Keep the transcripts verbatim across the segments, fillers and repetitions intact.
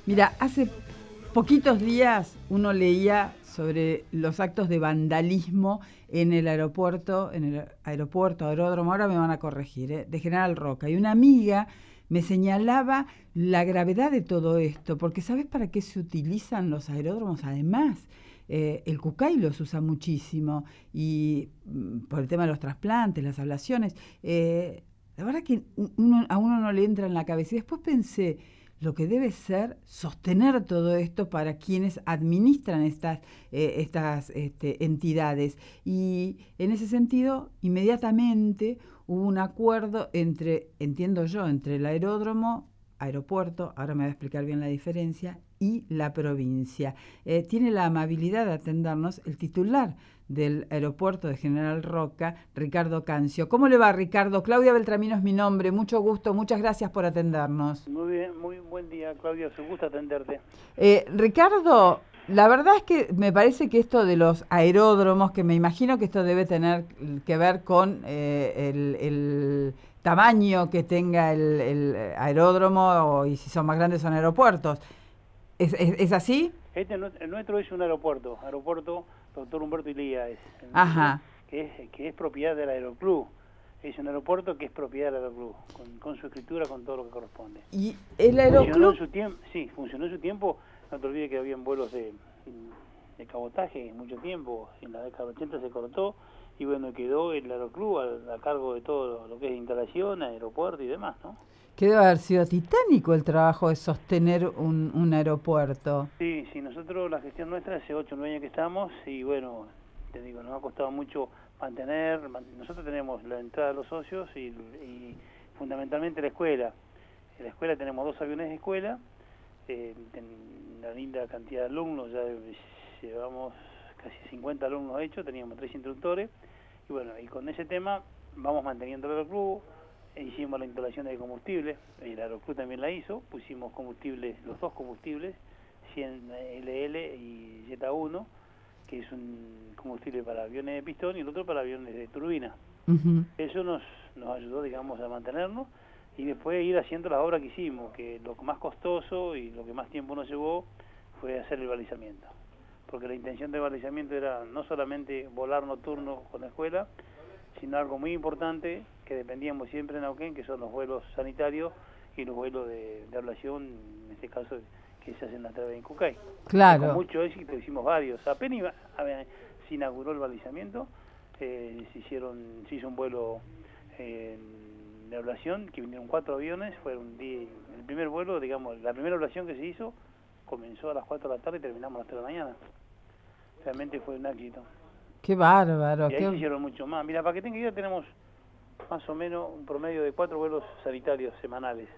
Mira, hace poquitos días uno leía sobre los actos de vandalismo en el aeropuerto, en el aeropuerto, aeródromo, ahora me van a corregir, ¿eh? de General Roca. Y una amiga me señalaba la gravedad de todo esto, porque ¿sabes para qué se utilizan los aeródromos? Además, eh, el Cucay los usa muchísimo, y mm, por el tema de los trasplantes, las ablaciones. Eh, la verdad que uno, a uno no le entra en la cabeza. Y después pensé, lo que debe ser sostener todo esto para quienes administran estas, eh, estas este, entidades. Y en ese sentido, inmediatamente hubo un acuerdo entre, entiendo yo, entre el aeródromo, aeropuerto, ahora me va a explicar bien la diferencia, y la provincia. Eh, tiene la amabilidad de atendernos el titular del aeropuerto de General Roca, Ricardo Cancio. ¿Cómo le va, Ricardo? Claudia Beltramino es mi nombre, mucho gusto, muchas gracias por atendernos. Muy bien, muy buen día, Claudia, es un gusto atenderte. Eh, Ricardo, la verdad es que me parece que esto de los aeródromos, que me imagino que esto debe tener que ver con eh, el, el tamaño que tenga el, el aeródromo, o, y si son más grandes son aeropuertos. ¿Es, es, es así? Este el nuestro es un aeropuerto, aeropuerto Doctor Humberto Ilía, es, Ajá. Que, es, que es propiedad del Aeroclub. Es un aeropuerto que es propiedad del Aeroclub, con, con su escritura, con todo lo que corresponde. ¿Y el Aeroclub? Funcionó en su tiempo, sí, funcionó en su tiempo. No te olvides que habían vuelos de, de cabotaje mucho tiempo, en la década del ochenta se cortó, y bueno, quedó el Aeroclub a, a cargo de todo lo que es instalación, aeropuerto y demás, ¿no? Que debe haber sido titánico el trabajo de sostener un, un aeropuerto. Sí, sí, nosotros, la gestión nuestra, hace ocho o nueve años que estamos, y bueno, te digo, nos ha costado mucho mantener. Nosotros tenemos la entrada de los socios y, y fundamentalmente la escuela. En la escuela tenemos dos aviones de escuela, eh, una linda cantidad de alumnos, ya llevamos casi cincuenta alumnos hechos, teníamos tres instructores, y bueno, y con ese tema vamos manteniendo el aeroclub. Hicimos la instalación de combustible, el Aeroclub también la hizo, pusimos combustibles, los dos combustibles, cien L L y Jetta uno, que es un combustible para aviones de pistón y el otro para aviones de turbina. Uh-huh. Eso nos, nos ayudó, digamos, a mantenernos, y después ir haciendo las obras que hicimos, que lo más costoso y lo que más tiempo nos llevó fue hacer el balizamiento. Porque la intención del balizamiento era no solamente volar nocturno con la escuela, sino algo muy importante que dependíamos siempre en Neuquén, que son los vuelos sanitarios y los vuelos de, de ablación, en este caso que se hacen a través de Cucay. Claro. Con mucho éxito hicimos varios. Apenas iba, a ver, se inauguró el balizamiento, eh, se hicieron, se hizo un vuelo eh, de ablación, que vinieron cuatro aviones, fueron día, el primer vuelo, digamos, la primera ablación que se hizo comenzó a las cuatro de la tarde y terminamos a las tres de la mañana. Realmente fue un éxito. Qué bárbaro. Y ahí qué... se hicieron mucho más. Mira, para que tenga idea, tenemos más o menos un promedio de cuatro vuelos sanitarios semanales.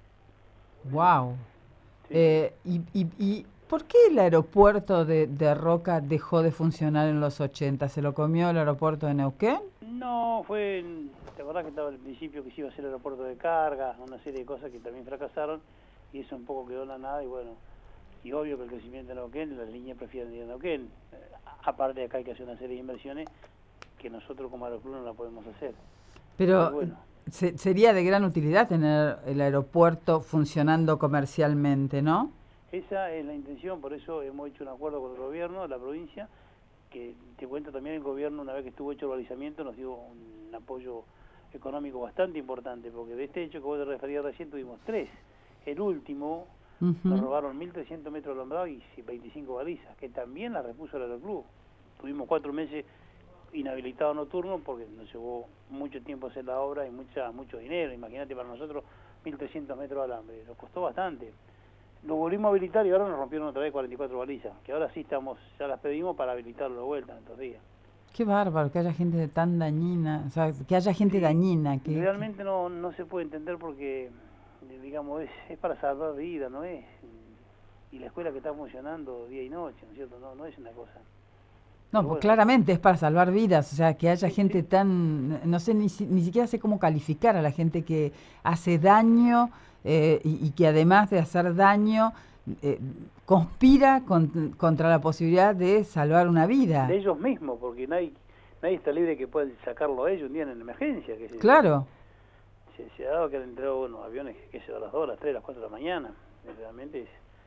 Wow. Sí. Eh, y, y, ¿Y por qué el aeropuerto de, de Roca dejó de funcionar en los ochenta? ¿Se lo comió el aeropuerto de Neuquén? No, fue... La verdad que estaba al principio que se iba a hacer el aeropuerto de carga, una serie de cosas que también fracasaron, y eso un poco quedó en la nada, y bueno, y obvio que el crecimiento de Neuquén, las líneas prefieren ir a Neuquén. Eh, aparte de acá hay que hacer una serie de inversiones que nosotros como Aeroclub no la podemos hacer. Pero bueno, se, sería de gran utilidad tener el aeropuerto funcionando comercialmente, ¿no? Esa es la intención, por eso hemos hecho un acuerdo con el gobierno de la provincia, que te cuento también el gobierno, una vez que estuvo hecho el balizamiento, nos dio un apoyo económico bastante importante, porque de este hecho que vos te referías recién tuvimos tres. El último, uh-huh, nos robaron mil trescientos metros de alambrado y veinticinco balizas, que también las repuso el Aeroclub. Tuvimos cuatro meses inhabilitado nocturno porque nos llevó mucho tiempo hacer la obra y mucha mucho dinero. Imagínate, para nosotros mil trescientos metros de alambre, nos costó bastante. Lo volvimos a habilitar y ahora nos rompieron otra vez cuarenta y cuatro balizas, que ahora sí estamos, ya las pedimos para habilitarlo de vuelta en estos días. Qué bárbaro que haya gente tan dañina, o sea, que haya gente sí, dañina. Que, realmente que... no no se puede entender porque, digamos, es, es para salvar vidas, ¿no es? Y la escuela que está funcionando día y noche, ¿no es cierto? No, no es una cosa... No, pues bueno, claramente es para salvar vidas, o sea, que haya gente tan, no sé, ni, ni siquiera sé cómo calificar a la gente que hace daño eh, y, y que además de hacer daño, eh, conspira con, contra la posibilidad de salvar una vida. De ellos mismos, porque nadie nadie está libre de que puedan sacarlo a ellos un día en emergencia. Que se, claro. Se, se ha dado que han entrado unos aviones, que se a las dos, las tres, las cuatro de la mañana, realmente es...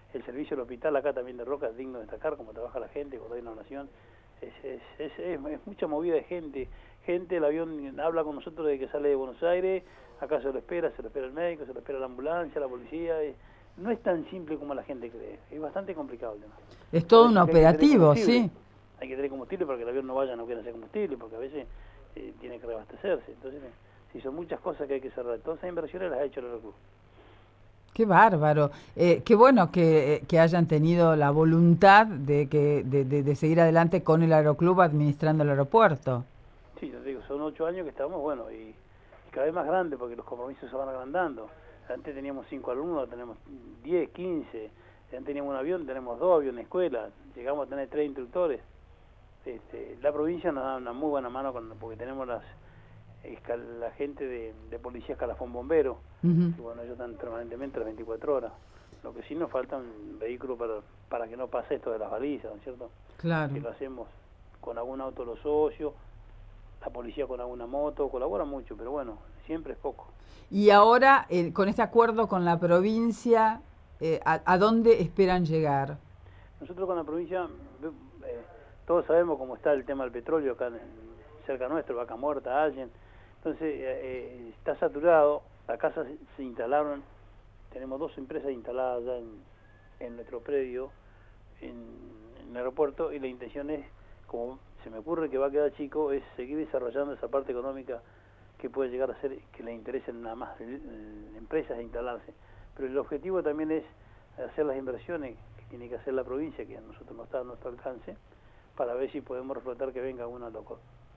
el servicio del hospital acá también de Roca es digno de destacar, como trabaja la gente, como hay una donación, es, es, es, es, es mucha movida de gente, gente, el avión habla con nosotros desde que sale de Buenos Aires, acá se lo espera, se lo espera el médico, se lo espera la ambulancia, la policía, es, no es tan simple como la gente cree, es bastante complicado el tema. Es todo un operativo, sí. Hay que tener combustible para que el avión no vaya, no quiera hacer combustible, porque a veces eh, tiene que reabastecerse, entonces eh, sí, son muchas cosas que hay que cerrar, todas esas inversiones las ha hecho el Aeroclub. Qué bárbaro, eh, qué bueno que, que hayan tenido la voluntad de que de, de, de seguir adelante con el Aeroclub administrando el aeropuerto. Sí, yo digo, son ocho años que estamos, bueno, y, y cada vez más grande porque los compromisos se van agrandando. Antes teníamos cinco alumnos, ahora tenemos diez, quince, antes teníamos un avión, tenemos dos aviones, escuela, llegamos a tener tres instructores. Este, la provincia nos da una muy buena mano con, porque tenemos las la gente de, de policía escalafón bombero, uh-huh. Y bueno, ellos están permanentemente las veinticuatro horas. Lo que sí nos faltan vehículos para, para que no pase esto de las balizas, ¿no es cierto? Claro. Que lo hacemos con algún auto de los socios, la policía con alguna moto, colabora mucho, pero bueno, siempre es poco. Y ahora, eh, con este acuerdo con la provincia, eh, ¿a, ¿a dónde esperan llegar? Nosotros con la provincia, eh, todos sabemos cómo está el tema del petróleo acá en, cerca nuestro, Vaca Muerta, Allen. Entonces, eh, está saturado, las casas se, se instalaron, tenemos dos empresas instaladas ya en, en nuestro predio, en, en el aeropuerto, y la intención es, como se me ocurre que va a quedar chico, es seguir desarrollando esa parte económica que puede llegar a ser que le interesen nada más empresas e instalarse. Pero el objetivo también es hacer las inversiones que tiene que hacer la provincia, que a nosotros no está a nuestro alcance, para ver si podemos reflotar que venga una loco.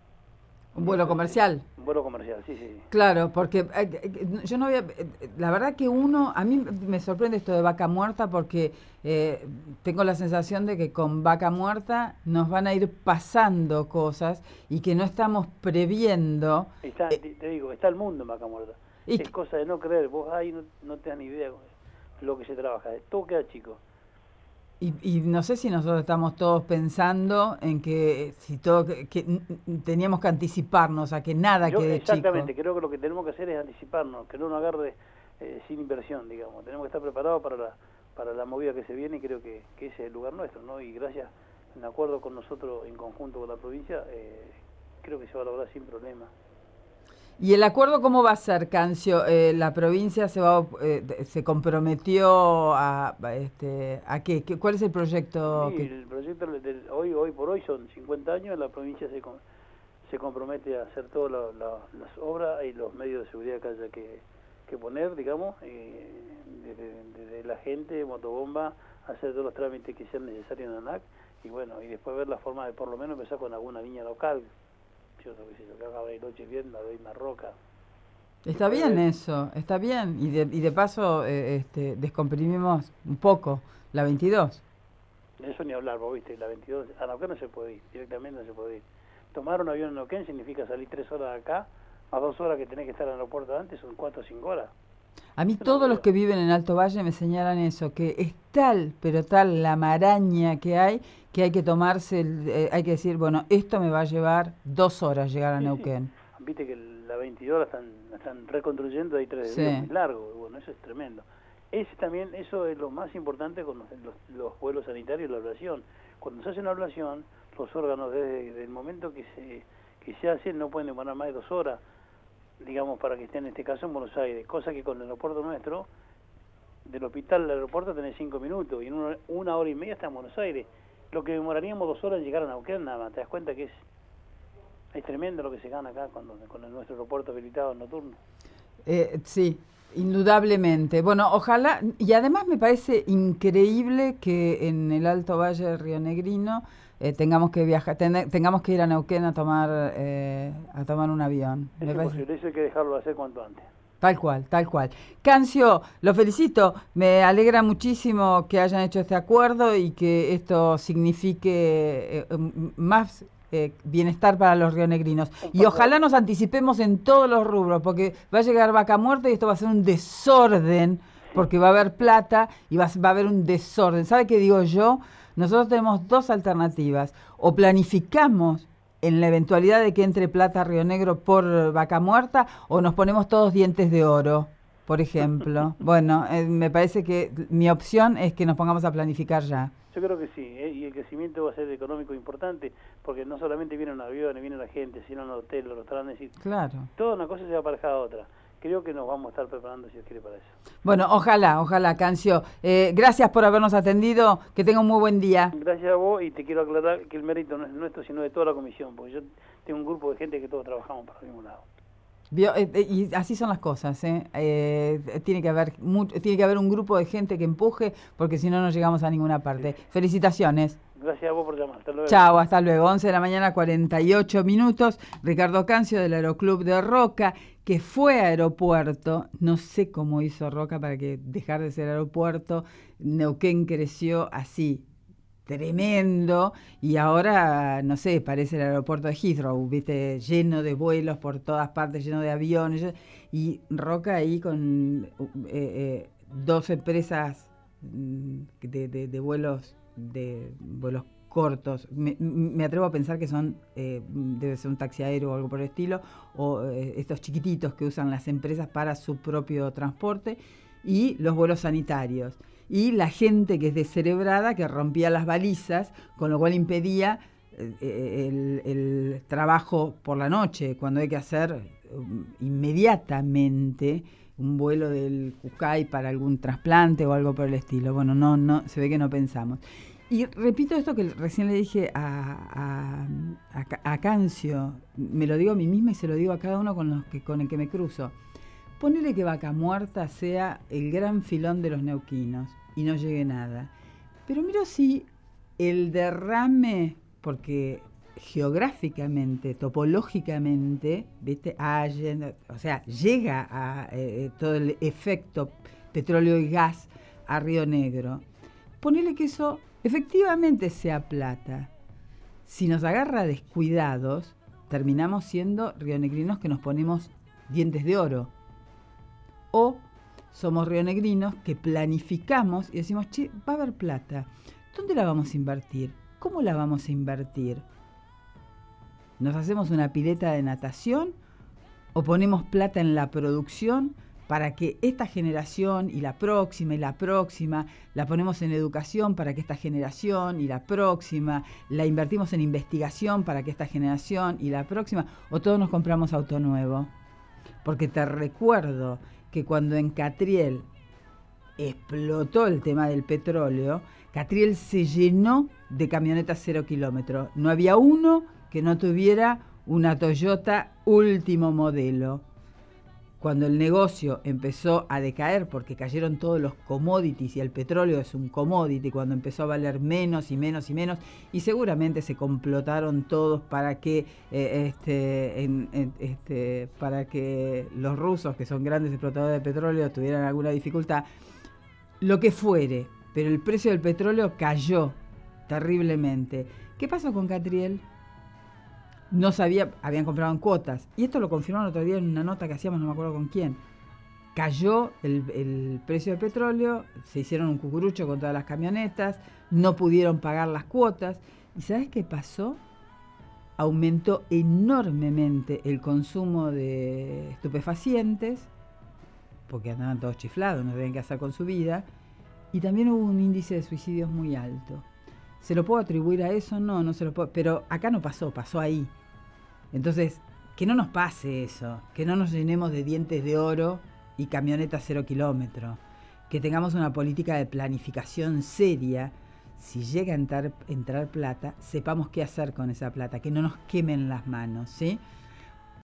Un vuelo comercial. Un vuelo comercial, sí, sí. Claro, porque eh, yo no había... Eh, la verdad que uno... A mí me sorprende esto de Vaca Muerta porque eh, tengo la sensación de que con Vaca Muerta nos van a ir pasando cosas y que no estamos previendo... Está, eh, te digo, está el mundo en Vaca Muerta. Es que, cosa de no creer. Vos ahí no, no te das ni idea lo que se trabaja. Todo queda chico. Y, y no sé si nosotros estamos todos pensando en que si todo que, que teníamos que anticiparnos a que nada Yo, quede exactamente, chico. Exactamente, creo que lo que tenemos que hacer es anticiparnos, que no nos agarre eh, sin inversión, digamos. Tenemos que estar preparados para la para la movida que se viene y creo que, que ese es el lugar nuestro, ¿no? Y gracias, en acuerdo con nosotros, en conjunto con la provincia, eh, creo que se va a lograr sin problema. ¿Y el acuerdo cómo va a ser, Cancio? Eh, ¿La provincia se va eh, se comprometió a, a, este, a qué? ¿Qué? ¿Cuál es el proyecto? Sí, que... el proyecto del, hoy hoy por hoy son cincuenta años, la provincia se, se compromete a hacer todas la, la, las obras y los medios de seguridad que haya que, que poner, digamos, eh, desde, desde la gente, motobomba, hacer todos los trámites que sean necesarios en ANAC y bueno, y después ver la forma de por lo menos empezar con alguna línea local. Yo no sé, yo que acá hay noche bien, la doy más roca. Está bien eso, está bien. Y de, y de paso eh, este, descomprimimos un poco la veintidós. De eso ni hablar, vos viste, la veintidós, a Neuquén no se puede ir, directamente no se puede ir. Tomar un avión en Neuquén significa salir tres horas de acá, más dos horas que tenés que estar en el aeropuerto antes, son cuatro o cinco horas. A mí todos los que viven en Alto Valle me señalan eso, que es tal, pero tal la maraña que hay, que hay que tomarse, el, eh, hay que decir, bueno, esto me va a llevar dos horas llegar a sí, Neuquén. Sí. Viste que la veintidós la están, la están reconstruyendo, hay tres días sí. muy largos, bueno, eso es tremendo. Es también, eso es lo más importante con los, los, los vuelos sanitarios y la ablación. Cuando se hace una ablación, los órganos desde, desde el momento que se, que se hacen no pueden demorar más de dos horas, digamos, para que estén en este caso en Buenos Aires, cosa que con el aeropuerto nuestro, del hospital al aeropuerto tenés cinco minutos, y en una, una hora y media está en Buenos Aires. Lo que demoraríamos dos horas en llegar a Neuquén, nada más, te das cuenta que es, es tremendo lo que se gana acá cuando, con el nuestro aeropuerto habilitado nocturno. Eh, sí, indudablemente. Bueno, ojalá, y además me parece increíble que en el Alto Valle rionegrino eh, tengamos que viajar, ten, tengamos que ir a Neuquén a tomar eh, a tomar un avión. Es me imposible, parece... eso hay que dejarlo hacer cuanto antes. Tal cual, tal cual. Cancio, lo felicito, me alegra muchísimo que hayan hecho este acuerdo y que esto signifique eh, más eh, bienestar para los rionegrinos. Y ojalá nos anticipemos en todos los rubros, porque va a llegar Vaca Muerta y esto va a ser un desorden, porque va a haber plata y va, va a haber un desorden. ¿Sabe qué digo yo? Nosotros tenemos dos alternativas, o planificamos en la eventualidad de que entre plata a Río Negro por Vaca Muerta, o nos ponemos todos dientes de oro. por ejemplo. Bueno, eh, me parece que mi opción es que nos pongamos a planificar ya. Yo creo que sí, ¿eh? Y el crecimiento va a ser económico importante, porque no solamente vienen aviones, viene la gente, sino los hoteles, los restaurantes, y claro. Toda una cosa se va a aparejar a otra. Creo que nos vamos a estar preparando, si Dios quiere, para eso. Bueno, ojalá, ojalá, Cancio. Eh, gracias por habernos atendido, que tenga un muy buen día. Gracias a vos, y te quiero aclarar que el mérito no es nuestro, sino de toda la comisión, porque yo tengo un grupo de gente que todos trabajamos para el mismo lado. Vio, eh, eh, y así son las cosas, ¿eh? Eh, tiene que haber mucho, tiene que haber un grupo de gente que empuje, porque si no, no llegamos a ninguna parte. Sí. Felicitaciones. Gracias a vos por llamar. Hasta luego. Chao, hasta luego. once de la mañana, cuarenta y ocho minutos. Ricardo Cancio del Aeroclub de Roca, que fue aeropuerto. No sé cómo hizo Roca para que dejar de ser aeropuerto. Neuquén creció así, tremendo, y ahora, no sé, parece el aeropuerto de Heathrow, ¿viste? Lleno de vuelos por todas partes, lleno de aviones, y Roca ahí con eh, eh, dos empresas de, de, de vuelos de vuelos cortos. Me, me atrevo a pensar que son, eh, debe ser un taxi aéreo o algo por el estilo, o eh, estos chiquititos que usan las empresas para su propio transporte, y los vuelos sanitarios. Y la gente que es descerebrada, que rompía las balizas, con lo cual impedía eh, el, el trabajo por la noche, cuando hay que hacer um, inmediatamente un vuelo del Cucay para algún trasplante o algo por el estilo. Bueno, no, no, se ve que no pensamos. Y repito esto que recién le dije a, a, a, a Cancio, me lo digo a mí misma y se lo digo a cada uno con, los que, con el que me cruzo. Ponele que Vaca Muerta sea el gran filón de los neuquinos y no llegue nada. Pero miro si el derrame, porque geográficamente, topológicamente, ¿viste? Allen, o sea, llega a eh, todo el efecto petróleo y gas a Río Negro. Ponele que eso efectivamente sea plata. Si nos agarra descuidados, terminamos siendo rionegrinos que nos ponemos dientes de oro. O somos rionegrinos que planificamos y decimos, che, va a haber plata. ¿Dónde la vamos a invertir? ¿Cómo la vamos a invertir? ¿Nos hacemos una pileta de natación o ponemos plata en la producción para que esta generación y la próxima y la próxima, la ponemos en educación para que esta generación y la próxima, la invertimos en investigación para que esta generación y la próxima, o todos nos compramos auto nuevo? Porque te recuerdo que cuando en Catriel explotó el tema del petróleo, Catriel se llenó de camionetas cero kilómetros. No había uno que no tuviera una Toyota último modelo. Cuando el negocio empezó a decaer, porque cayeron todos los commodities, y el petróleo es un commodity, cuando empezó a valer menos y menos y menos, y seguramente se complotaron todos para que eh, este, en, en, este, para que los rusos, que son grandes explotadores de petróleo, tuvieran alguna dificultad, lo que fuere, pero el precio del petróleo cayó terriblemente. ¿Qué pasó con Catriel? No sabía, habían comprado en cuotas. Y esto lo confirmaron otro día en una nota que hacíamos, no me acuerdo con quién. Cayó el, el precio del petróleo, se hicieron un cucurucho con todas las camionetas, no pudieron pagar las cuotas. ¿Y sabes qué pasó? Aumentó enormemente el consumo de estupefacientes, porque andaban todos chiflados, no sabían qué hacer con su vida. Y también hubo un índice de suicidios muy alto. ¿Se lo puedo atribuir a eso? No, no se lo puedo. Pero acá no pasó, pasó ahí. Entonces, que no nos pase eso, que no nos llenemos de dientes de oro y camionetas cero kilómetros, que tengamos una política de planificación seria. Si llega a entrar, entrar plata, sepamos qué hacer con esa plata, que no nos quemen las manos, ¿sí?